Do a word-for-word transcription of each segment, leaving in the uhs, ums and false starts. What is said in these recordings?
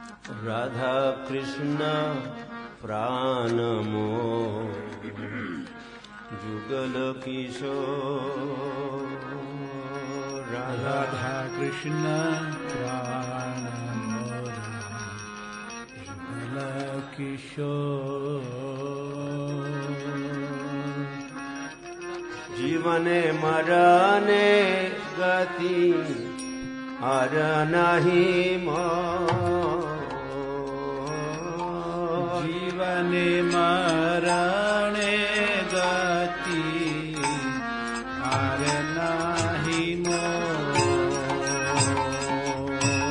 राधा कृष्ण प्राण मोर जुगल किशोर राधा कृष्ण प्राण मोर जुगल किशोर जीवने मरने गति और नहीं मोर जीवने मरने गति और नहीं मोर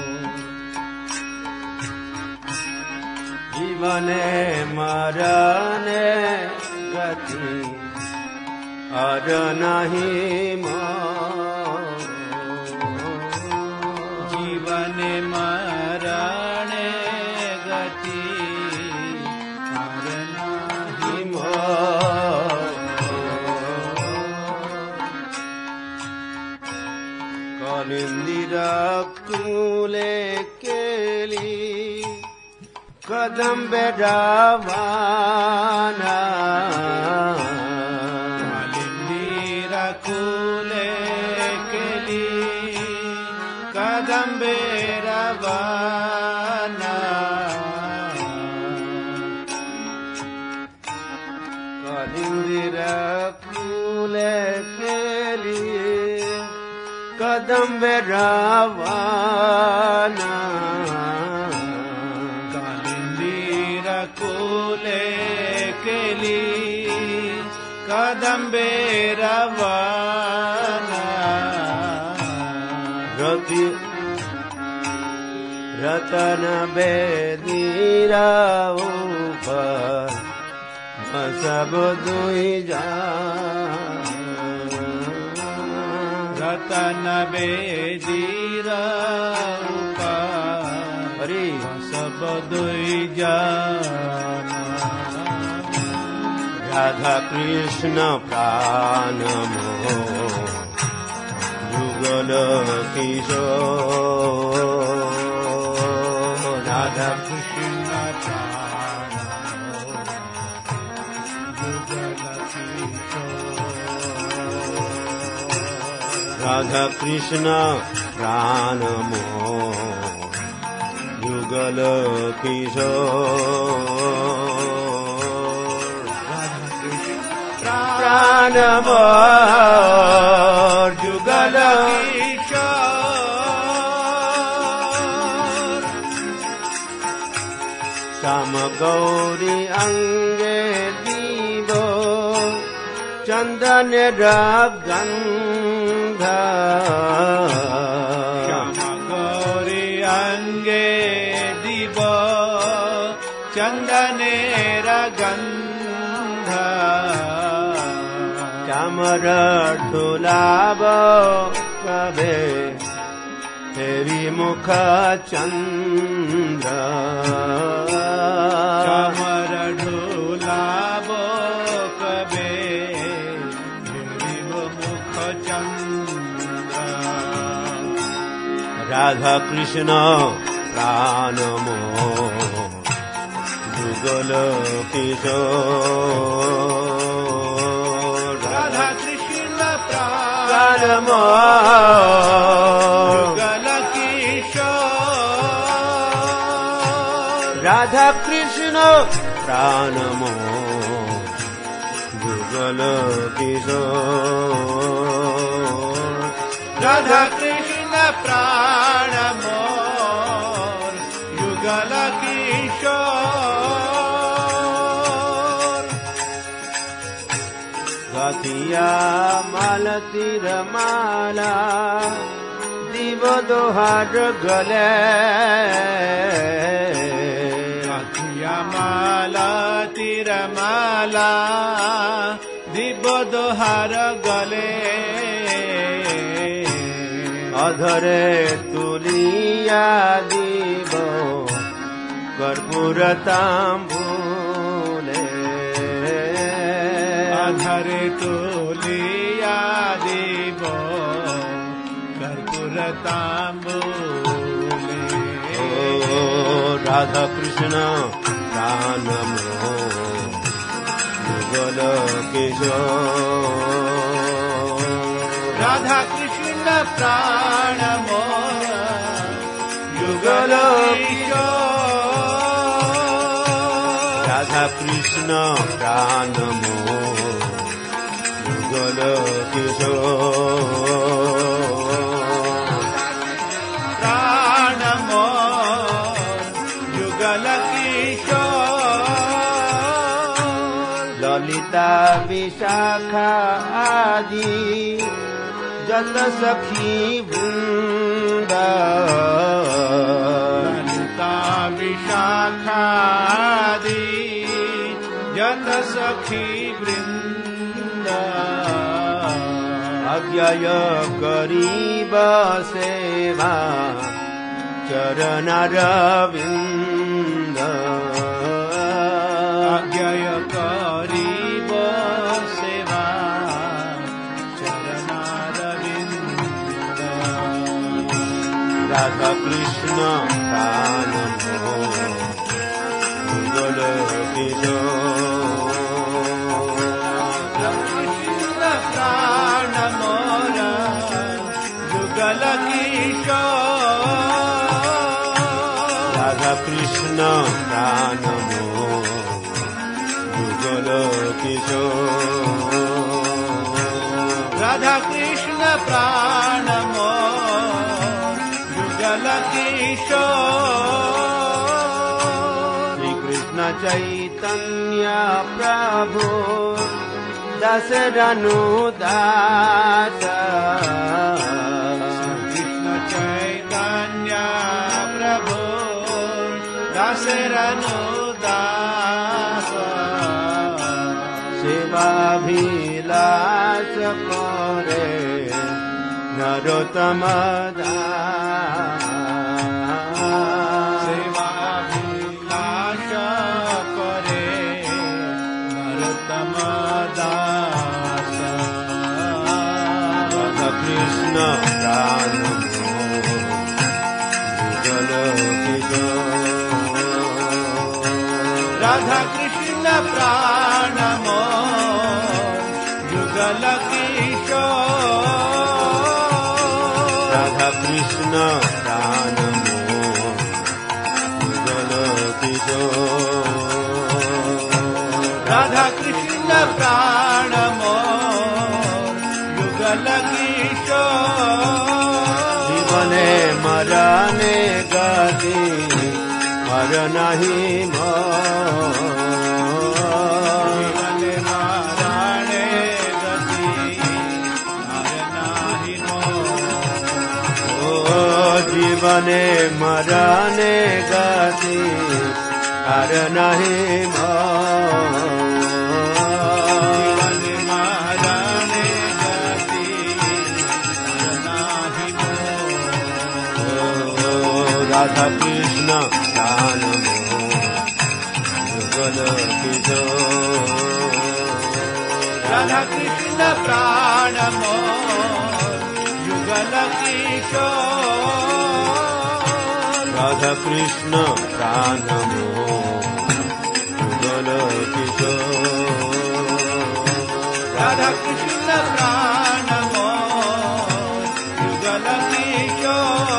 जीवने मरने गति और नहीं मोर जीवन मरण गति और नहीं मोर कलिंदिरा कूले केली कदम बेरावाना कुले केली कदम बेरवाना कलिंदिरा कुले केली कदम बेरावाना कलिंदिरा कुले केली कदम बेरवाना रति रतन बेदीरा ऊपर सब दुई जा रतन बेदीरा ऊपर सब दुई जाना राधा कृष्ण प्राण मोर जुगल किशोर राधा कृष्ण प्राण मोर जुगल किशोर राधा कृष्ण प्राण मोर जुगल किशोर प्राण मोर जुगल किशोर श्याम गौरी अंगे दीवो चंदन गंध श्याम गौरी अंगे दीवो चंदनेर गंध चामर ढोलाब कबे तेरी मुख चंद्र चामर ढोलाब कबे तेरी मुख चंद्र राधा कृष्ण प्राण मोर जुगल किशोर राधा कृष्ण प्राण मोर जुगल किशोर राधा कृष्ण प्राण मोर जुगल किशोर राधा कृष्ण प्राण मोर युगल किशोर गतिया मालती रमाला दिव दोहार गले गतिया माला तिरमाला दिव दोहार गले अधरे तुलिया दीब कर्पूर तांबूले अधरे तुलिया दीब कर्पूर तांबूले राधा कृष्ण प्राण मोर युगल किशोर राधा कृष्ण प्राण मोर युगल किशोर राधा कृष्ण प्राण मोर युगल किशोर प्राण मोर युगल किशोर ललिता विशाखा आदि जत सखी वृंद ललिता विशाखा आदि जत सखी वृंद अव्यय करीब सेवा चरणारविंद अव्यय करीब सेवा चरणारविंद राधा कृष्ण प्राण मोर युगल किशोर कृष्ण प्राण मोर युगल किशोर राधा कृष्ण प्राण मोर युगल किशोर राधा कृष्ण प्राण मोर युगल किशोर श्री कृष्ण चैतन्य प्रभु दशरनु दास कृष्ण चैतन्य प्रभु दासरनु दास सेवाभिलाष करे नरोत्तम दास सेवाभिलाष करे नरोत्तम दास राधा कृष्ण प्राण मोर युगल किशोर राधा कृष्ण प्राण मोर युगल किशोर राधा कृष्ण प्राण मोर युगल किशोर राधा कृष्ण प्राण मोर युगल किशोर जीवने मरने गति मर नहीं मोर जीवने मरणे गति हर नाही मोर ओ जीवने मरने गति हर नहीं मोर जीवने मरणे गति हर नाही मोर राधा कृष्ण प्राण मोर युगल किशोर राधा कृष्ण प्राण मोर युगल किशोर राधा कृष्ण प्राण मोर युगल किशोर राधा कृष्ण प्राण मोर Yugal Kishore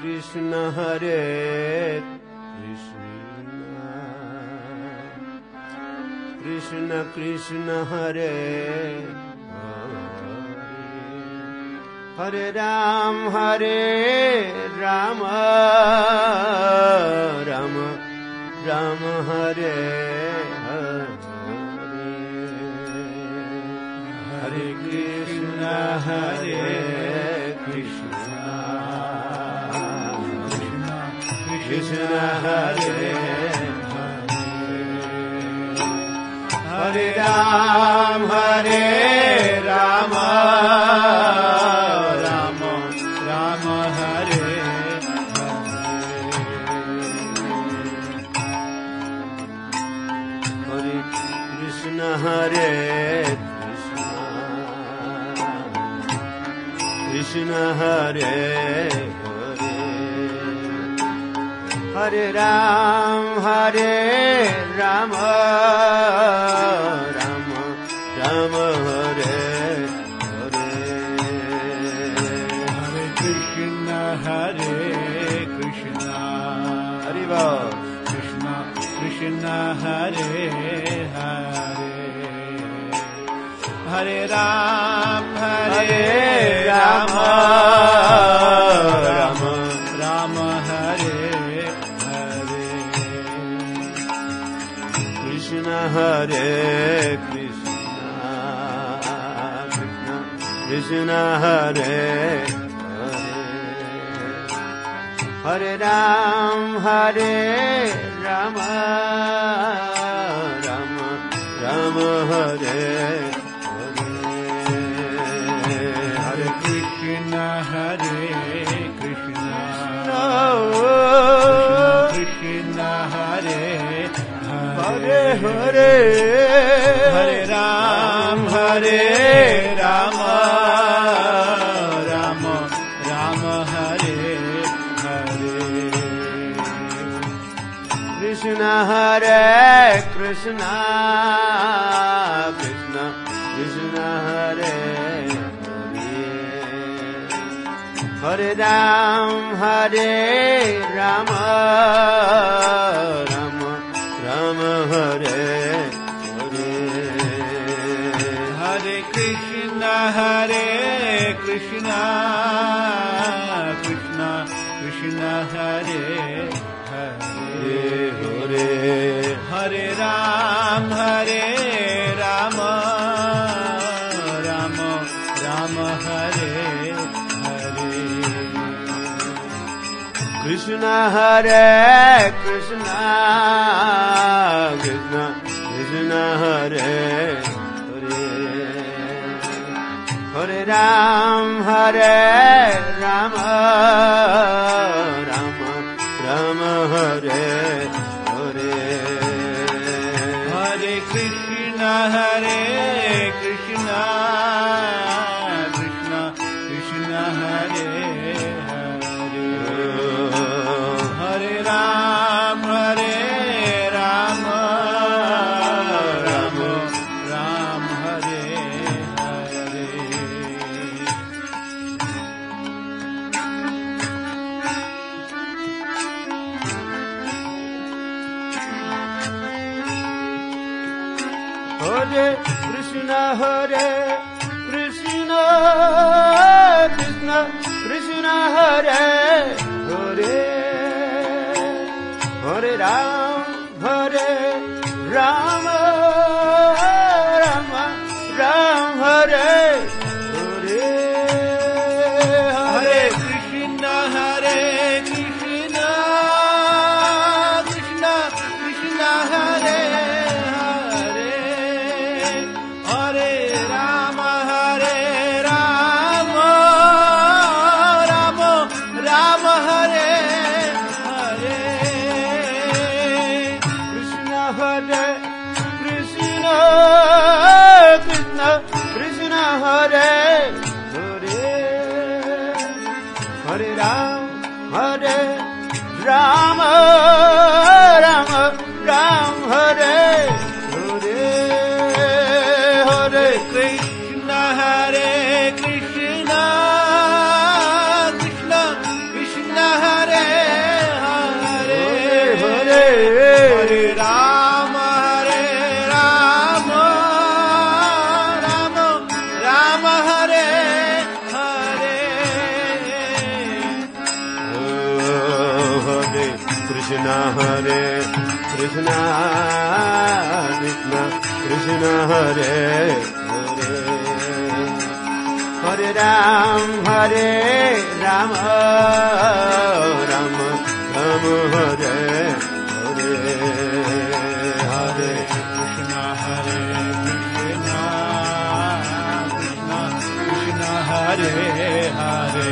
Krishna Hare Krishna Krishna Hare Hare Ram Hare Rama Rama Rama Hare Hare Hare Krishna Hare Krishna Krishna Hare Hare Ram Hare Rama Rama Rama Hare Hare Krishna Hare Krishna Hare Hare Hare Ram Hare Rama Rama Rama Hare Hare Hare Krishna Hare Krishna Hariva Krishna Krishna Hare Hare Hare Ram Hare Rama Rama Rama Hare Hare Krishna Hare Krishna Krishna Krishna Hare Hare Hare Ram Hare Rama Rama Rama Hare Hare Krishna Hare Krishna Krishna Hare Hare Hare Hare Ram Hare Rama Rama Rama Hare Hare Krishna Hare Krishna Krishna Krishna Hare Hare Ram Hare Rama Rama Rama Hare Hare Hare Krishna Hare Krishna Krishna Krishna Hare Hare Hare Hare Ram Hare Rama Rama Rama Hare Hare Krishna Hare Krishna Krishna Krishna Hare Hare Hare Ram Hare Rama Rama Rama Hare Hare Hare Krishna Hare Krishna Krishna Krishna Hare Hare Hare Ram Hare Rama Rama Ram Hare Hare Hare Krishna Hare Krishna Krishna Krishna Hare Hare Hare Ram Hare Rama Rama Ram Hare Hare Hare Krishna Hare Krishna Krishna Krishna Hare Hare Hare Rama Hare Rama Rama Rama Hare Hare Krishna Hare Krishna Krishna Krishna Hare Hare Hare Ram Hare Rama Rama Ram Hare Hare Hare Krishna Hare Krishna Krishna Krishna Hare Hare Krishna Krishna Krishna Hare Hare Hare Ram Hare Rama Rama Rama Hare Hare Hare Krishna Hare Krishna Krishna Krishna Hare Hare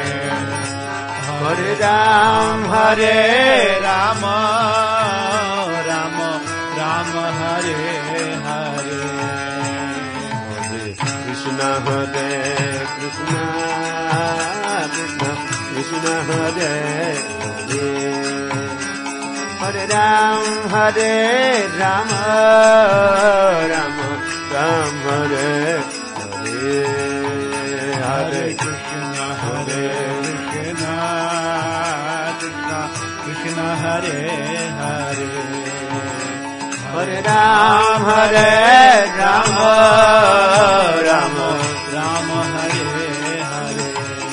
Hare Ram Hare Rama Rama Rama Hare Hare Hare Krishna Hare Krishna Krishna Krishna Hare Hare Hare Ram Hare Rama Rama Rama Hare Hare Hare Krishna Hare Krishna Krishna Krishna Hare Hare Hare Ram Hare Rama Rama Rama Hare Hare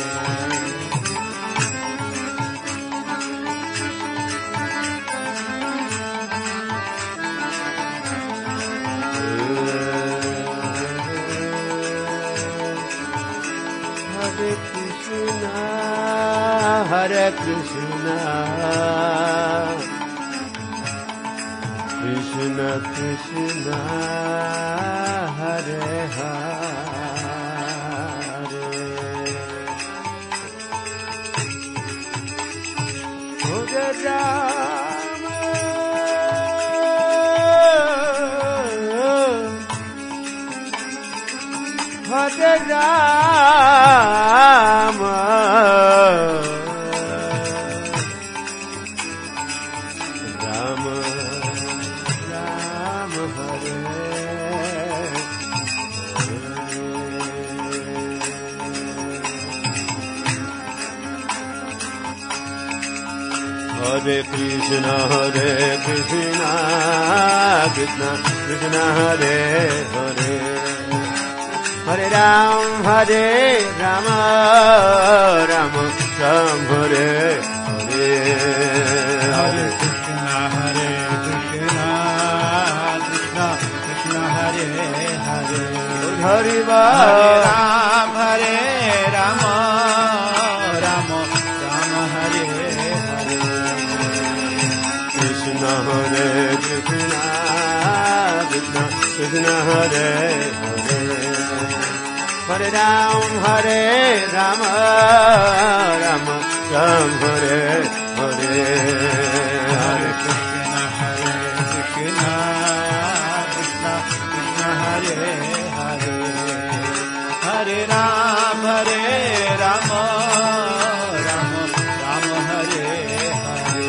Hare Krishna Hare Krishna Krishna Krishna Hare Hare Hare Rama Hare Rama Rama Rama Hare Hare Krishna Hare Krishna Krishna Krishna Hare Hare Hare Ram Hare Rama Rama Rama Hare Hare Hare Krishna Hare Krishna Krishna Krishna Hare Hare Hare Hare Ram Hare Rama Rama Rama Hare Hare Krishna Hare Krishna Krishna Krishna Hare Hare Hare Ram Hare Rama Rama Rama Hare Hare Hare Krishna Hare Krishna Krishna Krishna Hare Hare Hare Ram Hare Rama Rama Rama Hare Hare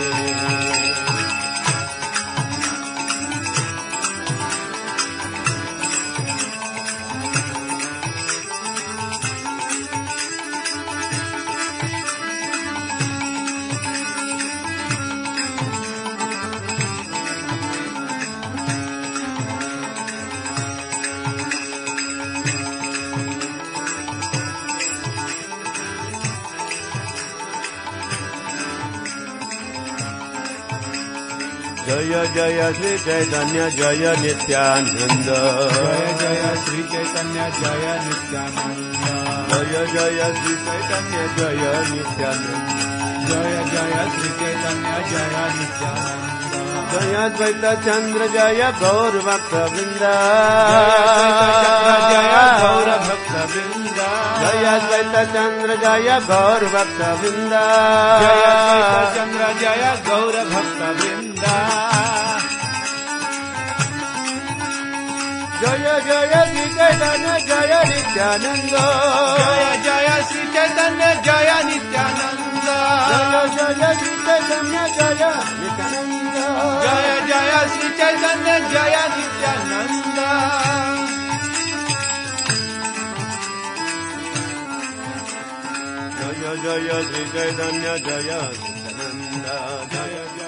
Jaya Jaya Sri Chaitanya Jaya Nityananda Jaya Jaya Sri Chaitanya Jaya Nityananda Jaya Jaya Sri Chaitanya Jaya Nityananda Jaya Jaya Sri Chaitanya Jaya Nityananda Jaya Advaita Chandra Jaya Gaur Bhakta Vrinda Jaya Gaura Bhakta Vrinda Jaya Advaita Chandra Jaya Gaur Bhakta Vrinda Jaya Chandra Jaya Gaura Bhakta Vrinda Jaya Jaya Sri Chaitanya Jaya Nityananda Jaya Jaya Sri Chaitanya Jaya Nityananda Jaya Jaya Sri Chaitanya Jaya Nityananda Jaya Jaya Sri Chaitanya Jaya Nityananda Jaya Jaya Sri Chaitanya Jaya Nityananda Jaya Jaya